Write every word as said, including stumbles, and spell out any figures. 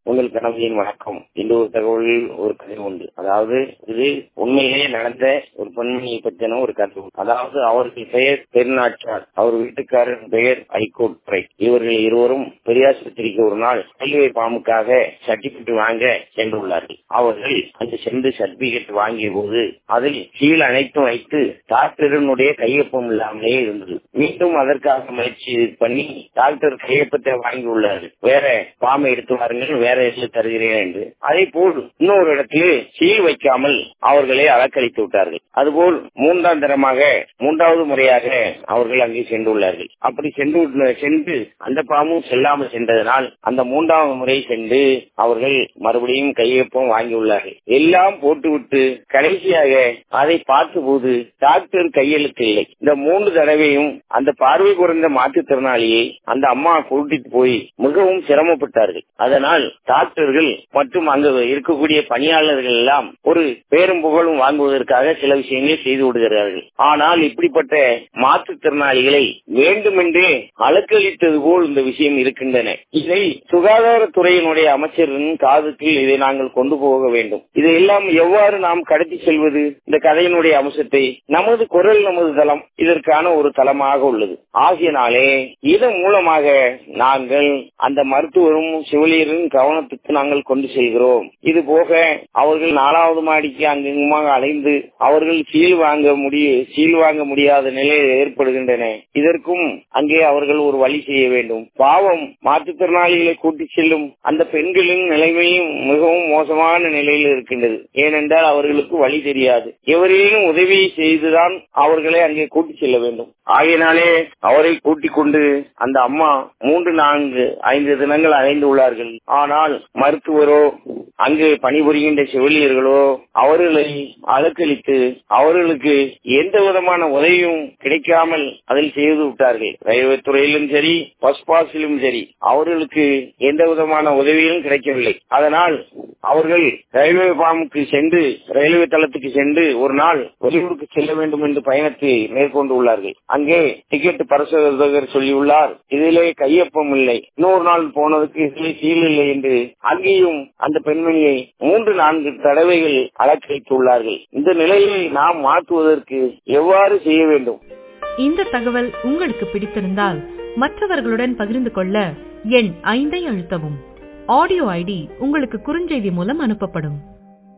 உங்கள் கணவரின் வணக்கம். இந்த ஒரு தகவலில் ஒரு கதை உண்டு. அதாவது இது உண்மையிலேயே நடந்த ஒரு பெண்மணியை பற்றின ஒரு கதை. அதாவது அவர்கள் பெயர் பெருநாட்டார், அவர் வீட்டுக்காரர் பெயர் ஐகோட் பிரை. இவர்கள் இருவரும் பெரியாஸ்பத்திரிக்கு ஒரு நாள் ரயில்வே பாமுக்காக சர்டிபிகேட் வாங்க சென்றுள்ளார்கள். அவர்கள் அங்கு சென்று சர்டிபிகேட் வாங்கிய போது அதில் கீழ் அனைத்தும் வைத்து டாக்டரினுடைய கையொப்பம் இல்லாமலே இருந்தது. மீண்டும் அதற்காக முயற்சி பண்ணி டாக்டர் கையொப்பத்தை வாங்கியுள்ளார்கள். வேற பாம்பை எடுத்து வாருங்கள், வேற இடத்தில் தருகிறேன் என்று. அதே போல் இன்னொரு இடத்தில் சீல் வைக்காமல் அவர்களை அலக்களித்து விட்டார்கள். அதுபோல் மூன்றாம் தரமாக மூன்றாவது முறையாக அவர்கள் அங்கே சென்றுள்ளார்கள். அப்படி சென்று சென்று அந்த பாம்பும் செல்லாமல் சென்றதனால் அந்த மூன்றாவது முறை சென்று அவர்கள் மறுபடியும் கையொப்பம் வாங்கியுள்ளார்கள். எல்லாம் போட்டுவிட்டு கடைசியாக அதை பார்த்த போது டாக்டர் கையெழுத்து இல்லை. இந்த மூன்று தடவையும் அந்த பார்வை குறைந்த மாற்றுத்திறனாளியை அந்த அம்மா கூட்டிட்டு போய் மிகவும் சிரமப்பட்டார்கள். அதனால் டாக்டர்கள் மற்றும் அங்கு இருக்கக்கூடிய பணியாளர்கள் எல்லாம் ஒரு பேரும் புகழும் வாங்குவதற்காக சில விஷயங்களை செய்து விடுகிறார்கள். ஆனால் இப்படிப்பட்ட மாற்றுத்திறனாளிகளை வேண்டுமென்றே அலக்களித்தது போல் இந்த விஷயம் இருக்கின்றன. இதை சுகாதாரத்துறையினுடைய அமைச்சரின் காதுக்கு இதை நாங்கள் கொண்டு போக வேண்டும். இதையெல்லாம் எவ்வாறு நாம் கடத்தி செல்வது? இந்த கதையினுடைய அம்சத்தை நமது குரல் நமது தளம் இதற்கான ஒரு தளமாக உள்ளது. ஆகியனாலே இதன் மூலமாக நாங்கள் அந்த மருத்துவரும் செவிலியரின் கவனத்துக்கு நாங்கள் கொண்டு செல்கிறோம். இது போக அவர்கள் நாலாவது மாடிக்கு அங்குமாக அலைந்து அவர்கள் சீல் வாங்க முடிய சீல் வாங்க முடியாத நிலையில் ஏற்படுகின்றன. இதற்கும் அங்கே அவர்கள் ஒரு வழி செய்ய வேண்டும். பாவம், மாற்றுத்திறனாளிகளை கூட்டி செல்லும் அந்த பெண்களின் நிலைமையும் மிகவும் மோசமான நிலையில் இருக்கின்றது. ஏனென்றால் அவர்களுக்கு வழி தெரியாது. எவரேனும் உதவி செய்துதான் அவர்களை அங்கே கூட்டி செல்ல வேண்டும். ஆகையினாலே அவரை கூட்டிக் கொண்டு அந்த அம்மா மூன்று நான்கு ஐந்து தினங்கள் அலைந்து உள்ளார்கள். ஆனால் மருத்துவரோ அங்கு பணிபுரிகின்ற செவிலியர்களோ அவர்களை அலக்களித்து அவர்களுக்கு எந்த விதமான உதவியும் கிடைக்காமல் அதில் செய்து விட்டார்கள். ரயில்வே துறையிலும் சரி, பஸ் பாஸிலும் சரி, அவர்களுக்கு எந்த விதமான உதவியும் கிடைக்கவில்லை. அதனால் அவர்கள் ரயில்வே பாமுக்கு சென்று ரயில்வே தளத்துக்கு சென்று ஒரு நாள் வெளியூருக்கு செல்ல வேண்டும் என்று பயணத்தை மேற்கொண்டு உள்ளார்கள். அங்கே டிக்கெட் பரிசோதகர் சொல்லியுள்ளார், இதிலே கையொப்பம் இல்லை. இன்னொரு நாள் போனதுக்கு இதிலே சீல் இல்லை என்று அங்கேயும் அந்த பெண்மணியை மூன்று நான்கு தடவைகள் அலக்களித்துள்ளார்கள். இந்த நிலையை நாம் மாற்றுவதற்கு எவ்வாறு செய்ய வேண்டும்? இந்த தகவல் உங்களுக்கு பிடித்திருந்தால் மற்றவர்களுடன் பகிர்ந்து கொள்ள எண் ஐந்தை அழுத்தவும். ஆடியோ ஐடி உங்களுக்கு குறுஞ்செய்தி மூலம் அனுப்பப்படும்.